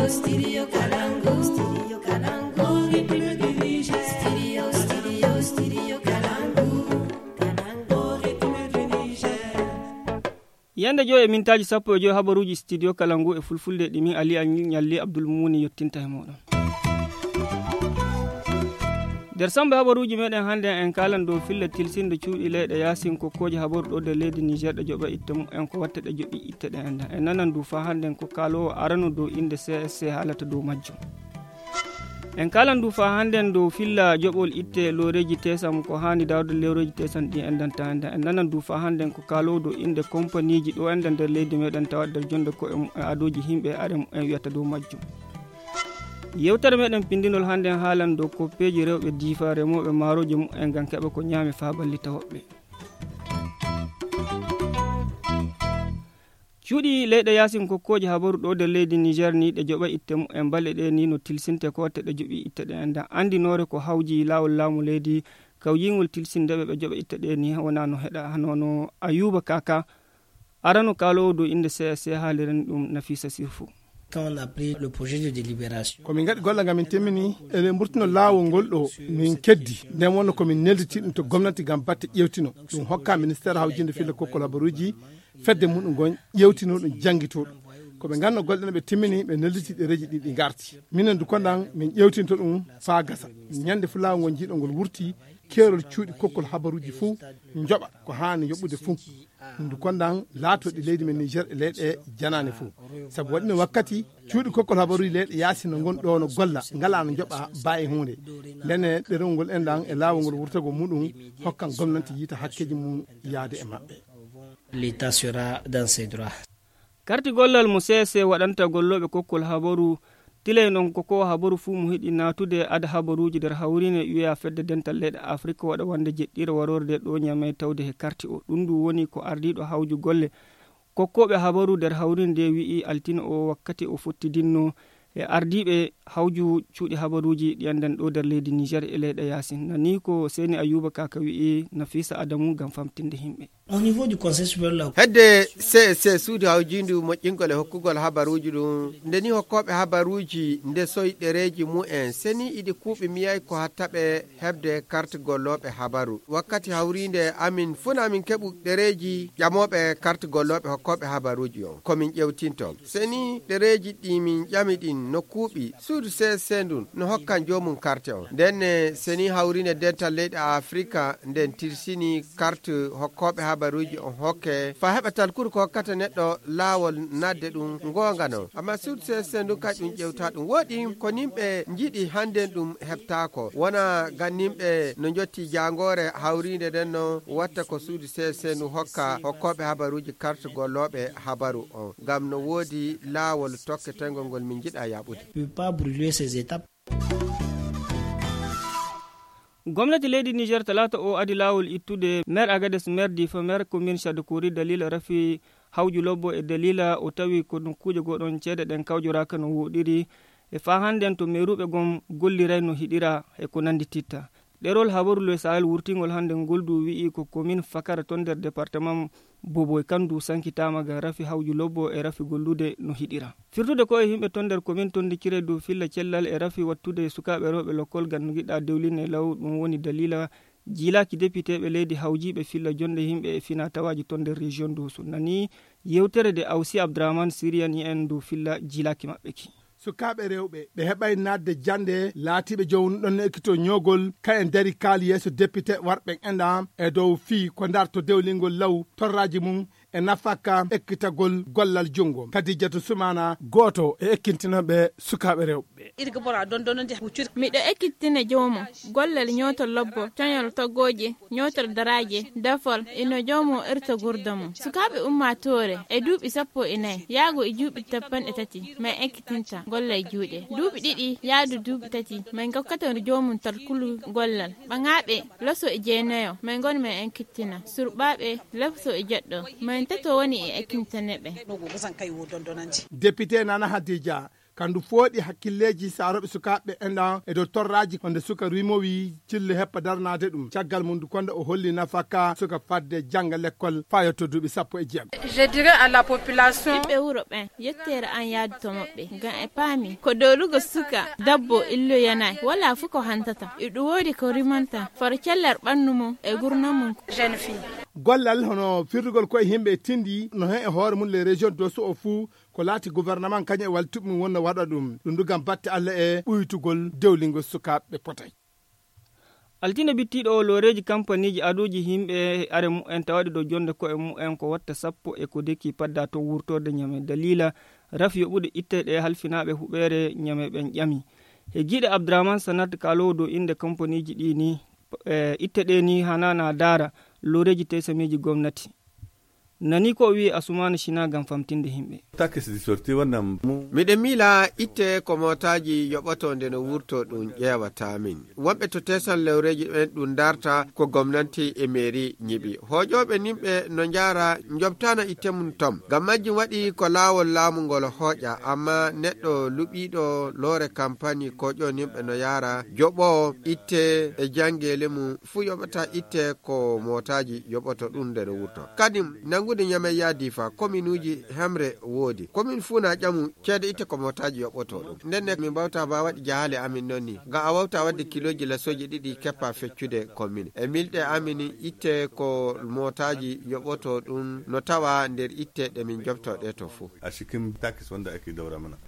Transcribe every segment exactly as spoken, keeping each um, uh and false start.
Studio Kalangu. Studio Kalangu. Studio, studio, studio Kalangu. Kalangu. Yanda jo e mintaji sappo e jo habaruji studio Kalangu e fulfulde ɗimi Ali Nyalli Abdul Mumuni yottinta e moɗon. Der sambe habaruji meɗen hande en kalan dow fille tilsinde cuuɗi leyɗe yasin kokkoje habaru ɗo de leydi Niger ɗe joɓa itte en ko watta ɗe joɓi itte ɗe enda en nanan du fa hande ko kalowo arano dow inde C S C haalata dow majjum. En kalan du fa hande dow filla joɓol itte loreji tesam ko hani dawde lewroji tesam ɗi endanta enda en nanan du fa hande ko kalowo dow inde compagnie ji ɗo enda nder leydi meɗen tawa nder jonde ko e adoji himɓe arem en wiyata dow majjum. Yewtere meɗen pindinol hande haalan dow koppeji rewɓe difa remoɓe maaroji mu'en ngam keɓa ko ñaami fa ballita woɓɓe. Cuuɗi leyɗe yasin kokkoji habaru ɗo nder leydi Niger ni ɗe joɓa itte mu'en balle ɗe ni no tilsinte ko watte ɗe joɓi itte ɗe enda andinore ko hawji lawol laamu leydi kawyingol tilsindeɓe ɓe joɓa itte ɗe ni wona no heɗa hanono Ayuba Kaka arano kalowo dow inde C S C haaliren ɗum Nafisa Sirfou. Quand on a pris le projet de délibération ko min gaɗi golla ngam min temmini eɗen mburtino laawol ngol ɗo min keddi nden wonno komin nelditi ɗum to gomnati ngam batte ƴewtino ɗum hokka ministére hawjinde fille kokkol habaruji fedde muɗum gon ƴewtino ɗum jangito ɗum koɓe ganno golɗen ɓe timmini ɓe nelditi ɗereji ɗi ɗi garti minen du konɗan min ƴewtinto ñande fa gasa ñande fu laawol ngol jiiɗo ngol wurti keerol cuuɗi kokkol habaruji fuu joɓa ko hani yoɓɓude fuu ndu konɗan laatoɗi leydi men Niger e leyɗe janane fuu sabu waɗino wakkati cuuɗi kokkol habaruji leyɗe yaasi no gon ɗo no golla ngala no joɓa ba e hunde lene ɗerol ngol enɗan e laawol ngol wurtago muɗum hokkan gomnati yiita hakkeji mum yaade e maɓɓe. L'État sera dans ses droits. Karti gollal mo C S C waɗanta golloɓe kokkol habaru tilay non koko habaru fu mu hiɗi natude ada habaruji nder hawrine wiya fedde dental leyɗe Afrique waɗa wonde jeɗɗira warorde ɗo ñamay tawde he karti o ɗum ndu woni ko ardiɗo hawju golle kokkoɓe habaru nder hawrine nde wi'i altine o wakkati o fottidinno e ardiɓe hawju cuuɗi habaruji ɗi anden ɗo nder leydi Niger e leyɗe yasin nani ko Seni Ayuba Kaka wi'i Nafisa Adamu gam famtinde himɓe. Au niveau du conseil supérieur hedde C S C suudi hawjindu moƴƴingol e hokkugol habaruji ɗum ndeni hokkoɓe habaruji nde soy ɗereji mu'en seni iɗi kuuɓi miyay ko hattaɓe hebde carte golloɓe habaru wakkati hawrinde amin funa amin keɓu ɗereji ƴamoɓe carte golloɓe hokkoɓe habaruji on komin ƴewtinto seni ɗereji ɗi min ƴami ɗin no kuuɓi suudu C S C ndun no hokkan jomum carte on ndenne seni hawrinde dental leyɗe Afrique nden tirsini carte hokkoɓe habaru habaruji on hokke fa heɓatal kuri ko hokkata neɗɗo laawol nadde ɗum gonga no amma suudu C S C ndun kañum ƴewta ɗum woɗi ko nimɓe jiiɗi handen ɗum heɓtako wona gannimɓe no jotti jangore hawrinde nden no watta ko suudu C S C ndu hokka hokkoɓe habaruji carte golloɓe habaru on ngam no woodi laawol tokketengol ngol min jiɗa yaɓude. peut pas brûler ces étapes. Gwamnati leydi Niger talata o adi lawol ittude maire Agades maire Difa maire commune Chadkouri dalila rafi hawju lobbo e dalila o tawi ko ɗum kuje goɗon ceede ɗen kawjoraka no woɗiri e fa handen to meruɓe gom golliray no hiɗira e ko nandi titta ɗerol habaru le sahel wurtingol hande goldu wi'i ko commune Fakara ton nder département Boboy kandu sankitama ga rafi hawju lobbo e rafi gollude no hiɗira firtude ko e himɓe ton nder commune ton dikire du filla cellal e rafi wattude sukaɓe rewɓe lokkol gan giɗa dewline law ɗum woni dalila jilaki député ɓe leydi hawjiɓe filla jonde himɓe e fina tawaji ton nder région dosu nani yewtere de Awsi Abdraman Syriani en du filla jilaki maɓɓe ki sukaɓe rewɓe ɓe heɓay nadde jande laatiɓe jownuɗon ekkito ñogol ka en dari kaali yeeso député warɓe enɗam e dow fii ko darto dewlingol law torraji mum e nafaka ekkitagol gollal jungo Kadijatu Sumana goto e ekkintinoɓe sukaɓe rewɓe irga bora don don de huccir miɗo ekkittine jomo gollal ñotol lobbo toñol toggoje ñotol daraje dafol ino jomo irta gurdamo sukaɓe ummatore e duuɓi sappo e nayyi yaago e juuɓi tappan e tati ma ekkitinta gollal juuɗe duuɓi ɗiɗi yaadu duuɓi tati min kokkaton jomum talkulu gollal ɓaŋaɓe loso e jeenayo min gon min ekkittina surɓaɓe lefso e jeɗɗo min tato woni e ekkintaneɓe député Nana Hadija kandu fooɗi hakkilleji saroɓe sukaɓe enɗa e dow torraji wonde suka rimowi cille heppa darnade ɗum caggal mum du konde o holli nafaka suka fadde jangga l'école fa yetto duuɓi sappo e jeego. Je dirais à la population ɓiɓɓe wuro ɓen yettere an yaadu to maɓɓe ngam e paami ko dolugo suka dabbo illoyanay wala fu ko hantata e ɗum woodi ko rimanta for kellar ɓandu mum e gurdam mum. jeune fille gollal hono firdugol koye himɓe tindi no hen e hoore mum les régions doso o fuu ko laati gouvernement kañum e waltuɓe mum wonno waɗa ɗum ɗum dugam batte Allah e ɓuytugol dewlingol sukaɓe potay. altine bittiɗo o loreji kampaniji aduji himɓe are mu'en tawaɗi ɗo jonde ko e mu'en ko watta sappo e ko deki padda to wurtorde ñame dalila rafi yoɓude itteɗe halfinaɓe huɓere ñame ɓen ƴami e guiɗe abdourahmane sanat kalowo dow inde kampaniji ɗi ni e itteɗe ni hanana dara loreji tesamiji gomnati nani ko wi asumani shina gam famtinde himɓe. miɗen mila itte ko motaji yoɓotonde no wurto ɗum ƴewata min wonɓe to tesan lewreji ɓen ɗum darta ko gomnati e mairie ñiɓi hoƴoɓe nimɓe no jara jobtana itte mum tom gam majjum waɗi ko lawol laamu ngol hoƴa amma neɗɗo luɓiɗo loore campagne koƴo nimɓe no yara joɓo itte e jangele mum fu yoɓata itte ko motaji yoɓoto ɗum nde no wurto kadi gude ñame yaadi fa commune uji hemre woodi commune fu na ƴamu ceede itte ko motaji yoɓoto ɗum ndenne min mbawta ba waɗi jahale amin noon ni ngam a wawta wadde kiloji lasoji ɗiɗi keppa feccude commune e milɗe amin itte ko motaji yoɓoto ɗum no tawa nder itte ɗe min jobtoɗe to fuu asikim takis wonda eki dawra mana.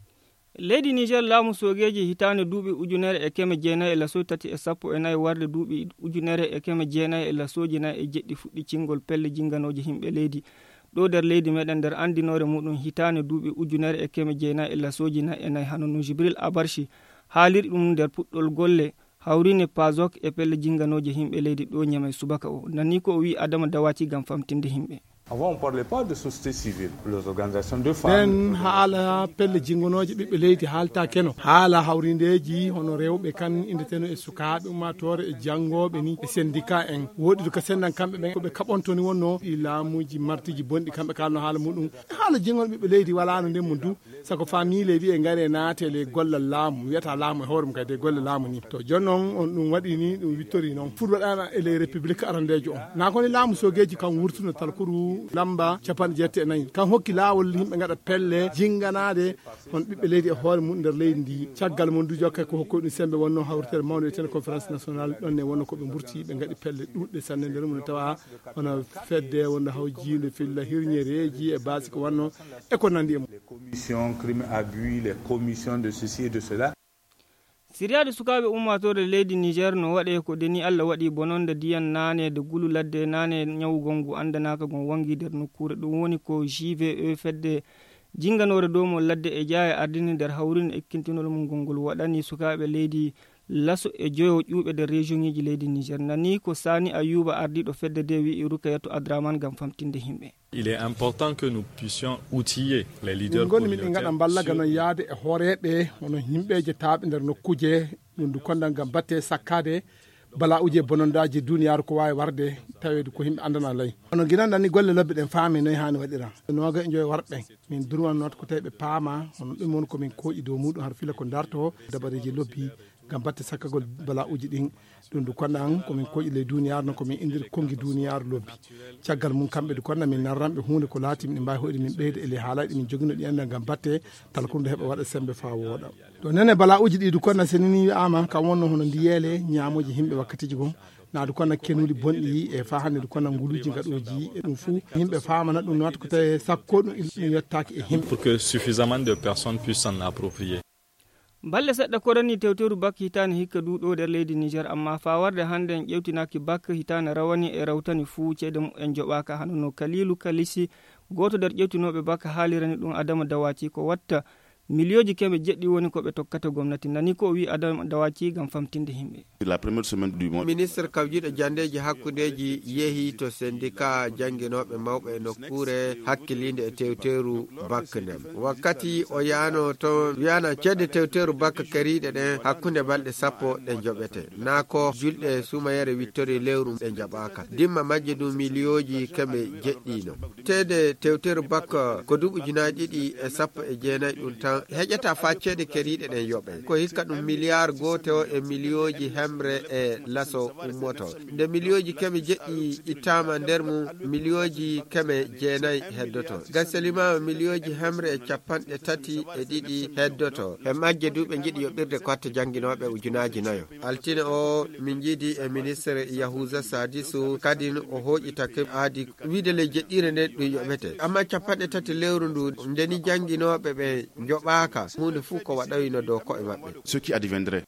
leydi niger laamu sogeji hitande duuɓi ujunere e keme jeenayi e lasoji tati e sappo e nayyi warde duuɓi ujunere e keme jeenayi e lasoji nayyi e jeɗɗi fuɗɗi cingol pelle jinganoji himɓe leydi ɗo nder leydi meɗen nder andinore muɗum hitande duuɓi ujunere e keme jeenayi e lasoji nayyi e nayyi hano no jibril abarchi haaliri ɗum nder puɗɗol golle hawrine pazok e pelle jinganoji himɓe leydi ɗo ñamay subaka o nanni ko o wi adama dawati gam famtinde himɓe. Avant, on ne parlait pas de société civile, les organisations de femmes. Ben haala pelle jingonoje ɓiɓɓe leydi haalta keno haala hawrindeji hono rewɓe kan indeteno e sukaɓe ummatore e jangoɓe ni e syndicat en woɗi ko sendan kamɓe ɓen koɓe kaɓontoni wonno ɗi laamuji martiji bonɗi kamɓe kalno haala muɗum haala jingol ɓiɓɓe leydi walano nden mum du sako famille wi e gaare naatele gollal laamu wiyata laamu e hoore mum kadi e golle laamu ni to jonnon on ɗum waɗi ni ɗum wittori noon fuɗ waɗana ele république arandejo on na koni laamu sogueji kan wurtuno talkuru lamba capanɗe jeette e nayyi kan hokki laawol yimɓe gaɗa pelle jinganade on ɓiɓɓe leydi e hoore mum nder leydi ndi caggal mum du jokke ko hokkoy ɗum sembe wonno hawritere mawde wiyeteno conférence nationale ɗon ne wonno koɓe burti ɓe gaɗi pelle ɗuɗɗe sanne nder mum ne tawa hono fedde wonno haw jiinde filla hirñereji e basi ko wanno e ko nandi e mum. Les commissions crime abus, les commissions de ceci et de cela. siriyaɗe sukaɓe ummatore leydi niger no waɗe ko deni allah waɗi bononde diyan nane de gulu ladde nane ñawugol ngu andanaka gon wangi nder nokkure ɗum woni ko J V E fedde jinganore dow mo ladde e jeeya ardini nder hawrine ekkintinol mum gongol waɗani sukaɓe leydi laso e joyo ƴuɓe nder région ŋiji leydi niger nani ko sani ayuba ardiɗo fedde de wi rukayato abdraman gam famtinde himɓe. Il est important que nous puissions outiller les leaders communautaires. Min gaɗa ballaga no yaade e hooreɓe hono yimɓeje taaɓe nder nokkuje ɗum du kondal gam batte sakkade bala uje bonondaji duniyaru ko wawi warde tawede ko himɓe andana lay hono guinanɗani golle lobbe ɗen faami noyi hani waɗira noga e joyi warɓe min durwannoto ko tawi ɓe paama hono ɗum woni komin koƴi dow muɗum har fila ko darto dabareji lobbi gam batte sakkagol bala uji ɗin ɗum du konɗan komin koƴi ley duniyaru noon komin indiri kongi duniyaru lobbi caggal mum kamɓe du konɗa min narranɓe hunde ko laati min mbawi hoyde min ɓeyde ele haalaji min jogino ɗi enda gam batte talkunde heeɓa waɗa sembe fa wooɗa ɗo nene bala uji ɗi du konɗa senini wiyama kam wonno hono ndiyeele ñamoji himɓe wakkatiji gon naadu kono kenuli bonɗi e fa hande du kono nguluji gaɗoji e ɗum fuu yimɓe famana ɗum no watta ko tawi sakko ɗum ɗum yettaki e himɓe pour que suffisamment de personnes puissent s'en approprier. balle seɗɗa korani tewteru bak hitane hikka duɗo nder leydi niger amma fa warde hande en ƴewtinaki bak hitane rawani e rawtani fuu ceede mum en joɓaka hano no kalilu kalisi goto nder ƴewtinoɓe bak haalirani ɗum adama dawati ko watta milioji keme jeɗɗi woni ko ɓe tokkata gomnati nani ko wi adama dawati gam famtinde himɓe. La première semaine du mois ministre kawjiɗo jandeji hakkudeji yeehi to syndicat janguinoɓe mawɓe nokkure hakkilinde e tewteru bakka nden wakkati o yano to wiyana ceede tewteru bakka kariɗe ɗen hakkude balɗe sappo ɗe joɓete na ko julɗe sumayere wittori lewru ɗe jaɓaka dimma majje ɗum milioji keme jeɗɗino tede tewteru bakka ko duuɓi ujunaji ɗiɗi e sappo e jeenayyi ɗum taw kan heƴata faccede keriɗe ɗen yoɓe ko hikka ɗum milliard goto e milioji hemre e laso ummoto nde milioji keme jeɗɗi ittama nder mum milioji keme jeenayyi heddoto gaselima milioji hemre e capanɗe tati e ɗiɗi heddoto e majje duɓe jiiɗi yoɓirde kotte janguinoɓe ujunaji nayo altine o min jiidi e ministre Yahuza Sadisu kadin o hoƴitake aadi wiide le jeɗɗire nde ɗum yoɓete amma capanɗe tati lewru ndu ndeni janguinoɓe ɓe joɓaka hunde fuu ko waɗawino dow koɓe maɓɓe ce qui adviendrait.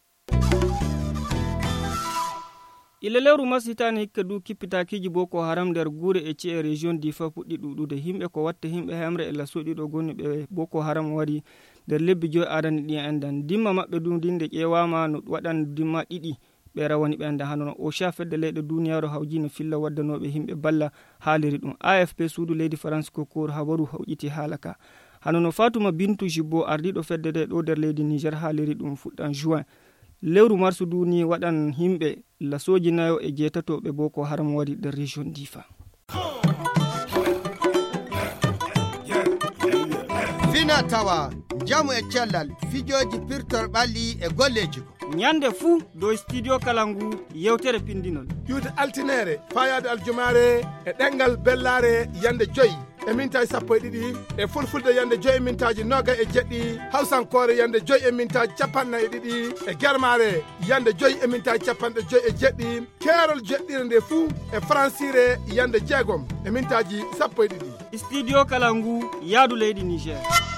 ila lewru masitani hikka du kippitakiji boko haram nder guure e ci'e région difa puɗɗi ɗuɗude himɓe ko watta himɓe hemre e lasoɗi ɗo gonni ɓe boko haram wari nder lebbi joyi adani ɗi endan dimma maɓɓe du dinde ƴewama no waɗan dimma ɗiɗi ɓe rawani ɓenda hanono o sha fedde leyɗe duniyaru hawji no filla waddanoɓe himɓe balla haaliri ɗum A F P suudu leydi France ko kor habaru hawƴiti haala ka hanono Fatuma Bintou Jibbo ardiɗo fedde de ɗo nder leydi Niger haaliri ɗum fuɗɗan juin lewru marsu duni waɗan himɓe lasoji nayo e jeetatoɓe boko haram wari nder région difa. fina tawa jamu e cellal fijoji pirtor ɓalli e golleji nyande fuu do studio kalangu yewtere pindinol yude altinere fayade aljumare e ɗengal bellare yande joyi e mintaji sappo e ɗiɗi e fulfulde yande joyi e mintaji noga e jeɗɗi hawsankore yande joyi e mintaji capanɗe e ɗiɗi e germare yande joyi e mintaji capanɗe joyi e jeɗɗi keerol jeɗɗire nde fuu e francire yande jeegom e mintaji sappo e ɗiɗi studio kalangu yaadu leydi Niger.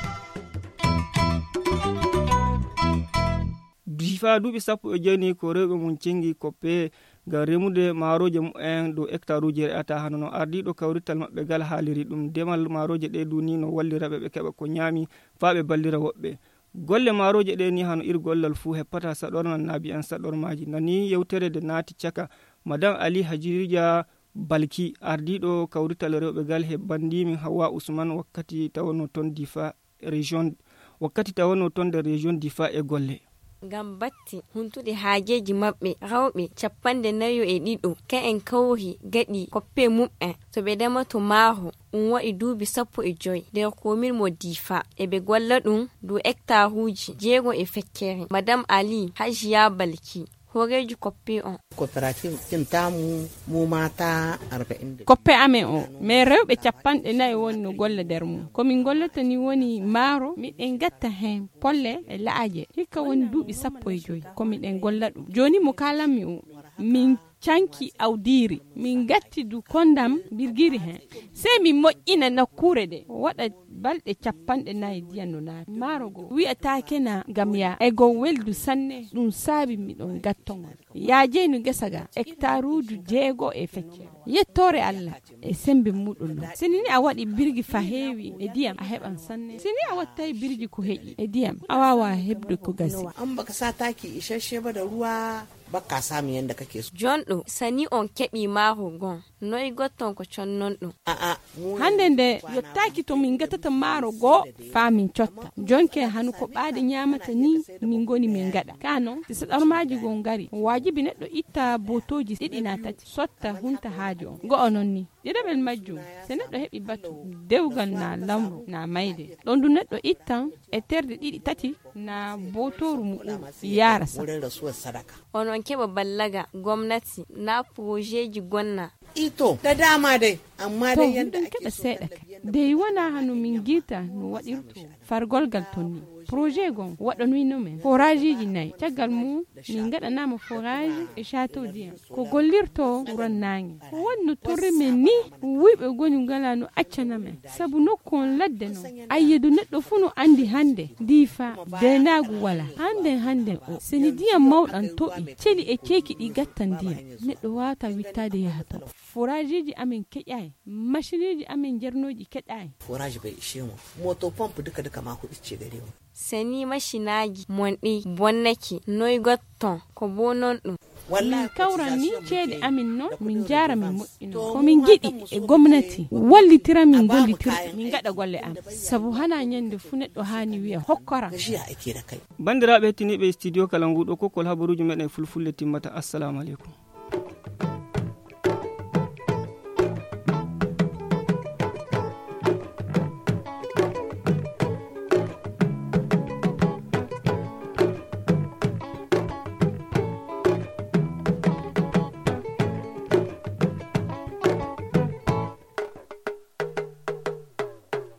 difa duuɓi sappo e jeyni ko rewɓe mum cengi koppe ngam remude maaroje mumen dow hectare uji re'ata hanono ardiɗo kawrital maɓɓe gal haaliri ɗum demal maaroje ɗe duni no walliraɓe ɓe keɓa ko ñaami faa ɓe ballira woɓɓe golle maaroje ɗe ni hano iri gollal fuu heppata saɗornan naabi en saɗormaji nani yewtere de naati caka madame Ali Hajirija Balki ardiɗo kawrital rewɓe gal hebbandimi Hawa Ousmane wakkati tawano ton difa région wakkati tawano ton de région difa e golle ngam batti huntude haajeji maɓɓe rawɓe capanɗe nayo e ɗiɗo ka en kawri gaɗi koppe mum'en to ɓe demato maaho ɗum waɗi duuɓi sappo e joyi nder komin mo difa eɓe golla ɗum dow hectare uji jeego e fekkere madame Ali Hajiya Balki horeji koppe on coopérative tintamu mu mata arba'in koppe amen o mais rewɓe capanɗe nayi woni no golla nder mum komin gollata ni woni maaro miɗen gatta hen polle e la'aje hikka woni duuɓi sappo e joyi komiɗen golla ɗum joni mo kalanmi o min canki awdiri min gatti du kondam birgiri hen sey min moƴƴina nakkure de waɗa balɗe capanɗe nayi diyan no naati maaro go wi'atake na gam ya e go weldu sanne ɗum saabi miɗon gattogol yaajeyno gesa ga hectare uju jeego e feccere yettore Allah e sembe muɗum ɗum sinini a waɗi birgi fa heewi e diyam a heɓan sanne sini a wattay birgi ko heƴi e diyam a wawa heɓde ko gasi an baka sa taki isasshe ba da ruwa bakka samu yanda kake so jonɗo sani on keɓi maaho gon noy gotton ko connon ɗum aa hande nde yottaki to min gatata maaro goo fa min cotta jonke hanu ko ɓaade ñamata ni min goni min gaɗa kano si saɗormaji gon gari wajibi neɗɗo itta botoji ɗiɗi na tati sotta hunta haajo on go onon ni ɗiɗaɓel majjum se neɗɗo heɓi batu dewgal na lamru na mayde ɗon du neɗɗo ittan e terde ɗiɗi tati na botoru muɗum yara sa onon keɓa ballaga gomnati na projeji gonna ito da dama dai amma dai yanda ake keɓa seeɗa ka dey wona hanu min gita no waɗirto fargolgal ton ni projet gon waɗanoyno men forage ji nayi caggal mum min gaɗanama forage e château dien ko gollirto ɓuran nangue ko wonno torre men ni wuyɓe goni ngala no accana men saabu nokku on ladde no ayyedu neɗɗo fuu no andi hande difa denagu wala hande hande o seni diyam mawɗan toɓi celi e ceeki ɗi gattan diyam neɗɗo wata wittade yahata forage ji amen keƴay machine ji amen jarnoji keƴay forage bai ishe mu moto pompe duka duka ma kuɗi ce gare mu seni machinaji monɗi bonnake noy gotton ko bo non ɗum min kawran ni ceede amin noon min jaara min moƴƴino komin giɗi e gomnati wallitira min gollitira min gaɗa golle am sabu hana ñande fu neɗɗo hani wiya hokkora bandiraɓe hettiniɓe studio kala nguɗo kokkol habaruji meɗen fulfulde timmata assalamu aleykum.